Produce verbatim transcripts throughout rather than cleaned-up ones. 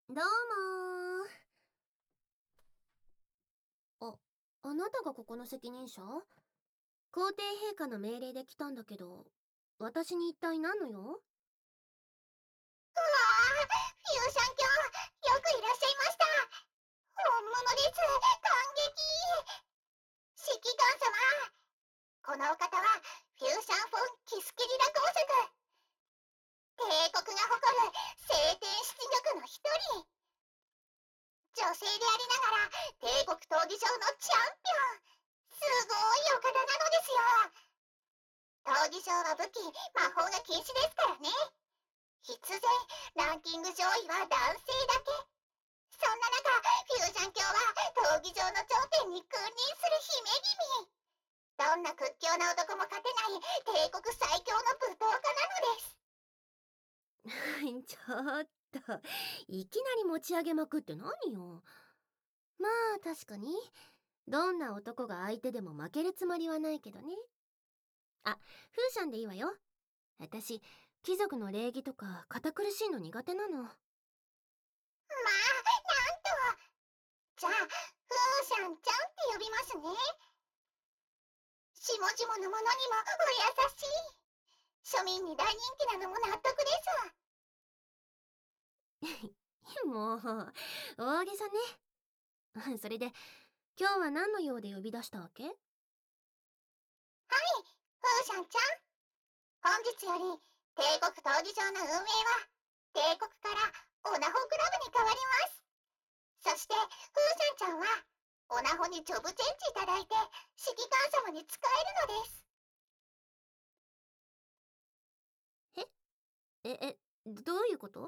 どうもー。あ、あなたがここの責任者？皇帝陛下の命令で来たんだけど、私に一体何の用？ うわー、フューシャン卿、よくいらっしゃいました。本物です。感激。指揮官様、このお方はフューシャン・フォン・キスケリラ公爵。帝国が誇る聖典七玉の一人。女性でありながら帝国闘技場のチャンピオン。すごいお方なのですよ。闘技場は武器、魔法が禁止ですからね。必然、ランキング上位は男性だけ。そんな中、フュージョン卿は闘技場の頂点に君臨する姫君。どんな屈強な男も勝てない帝国最強の武闘家なのです。 ちょっと、いきなり持ち上げまくって何よ。まあ確かに、どんな男が相手でも負けるつもりはないけどね。あ、フーシャンでいいわよ。私、貴族の礼儀とか堅苦しいの苦手なの。 まあ、なんと。じゃあ、フーシャンちゃんって呼びますね。下々の者にもお優しい。庶民に大人気なのも納得です。 もう、大げさね。それで、今日は何の用で呼び出したわけ？ はい、フーシャンちゃん。本日より帝国闘技場の運営は帝国からオナホクラブに変わります。そしてフーシャンちゃんはオナホにジョブチェンジいただいて指揮官様に仕えるのです。 え、え、どういうこと？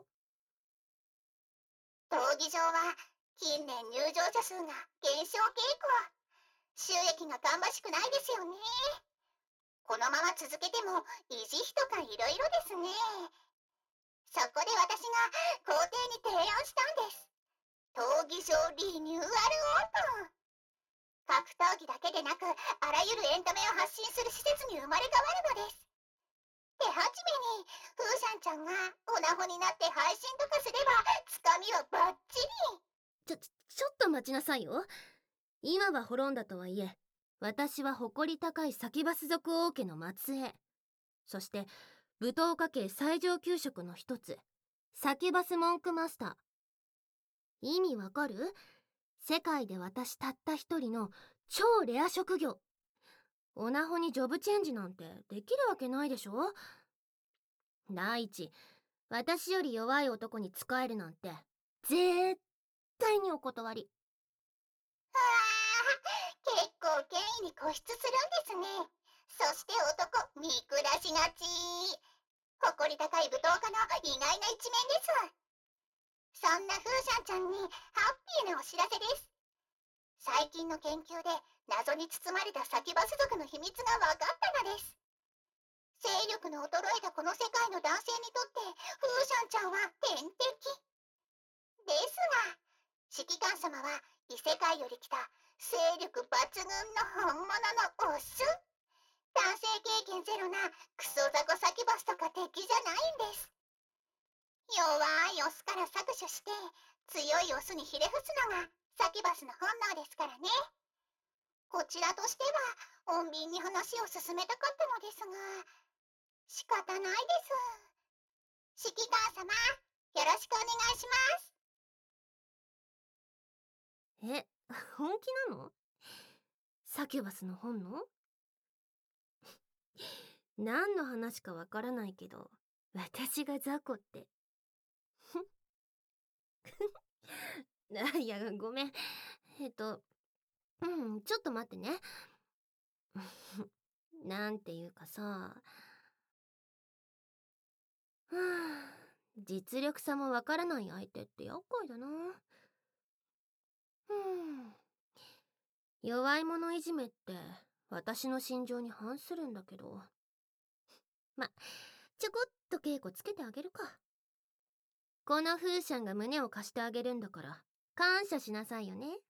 闘技場は近年入場者数が減少傾向。収益が芳しくないですよね。このまま続けても維持費とかいろいろですね。そこで私が皇帝に提案したんです。闘技場リニューアルオープン。格闘技だけでなく、あらゆるエンタメを発信する施設に生まれ変わるのです。手始めに、フーシャンちゃんがオナホになって配信とかすれば、つかみはバッチリ。 ちょ、ちょちょっと待ちなさいよ。今は滅んだとはいえ、私は誇り高いサキバス族王家の末裔。そして、舞踏家系最上級職の一つ、サキバスモンクマスター。意味わかる？世界で私たった一人の超レア職業。オナホにジョブチェンジなんてできるわけないでしょ。第一、私より弱い男に仕えるなんて、絶対にお断り。 うわー、結構権威に固執するんですね。そして男、見下しがち。誇り高い舞踏家の意外な一面です。そんなフーシャンちゃんにハッピーなお知らせです。最近の研究で謎に包まれたサキバス族の秘密が分かったのです。勢力の衰えたこの世界の男性にとってフーシャンちゃんは天敵。ですが、指揮官様は異世界より来た勢力抜群の本物のオス。男性経験ゼロなクソザコサキバスとか敵じゃないんです。弱いオスから搾取して強いオスにひれ伏すのがサキバスの本能ですからね。こちらとしては穏便に話を進めたかったのですが、仕方ないです。指揮官様、よろしくお願いします。 え、本気なの？サキュバスの本の？何の話かわからないけど、私が雑魚って。あ、いや、ごめん。えっと、うん、ちょっと待ってね。なんていうかさ、はあ、実力差もわからない相手って厄介だな。うん、弱い者いじめって私の心情に反するんだけど。ま、ちょこっと稽古つけてあげるか。この風シャンが胸を貸してあげるんだから感謝しなさいよね。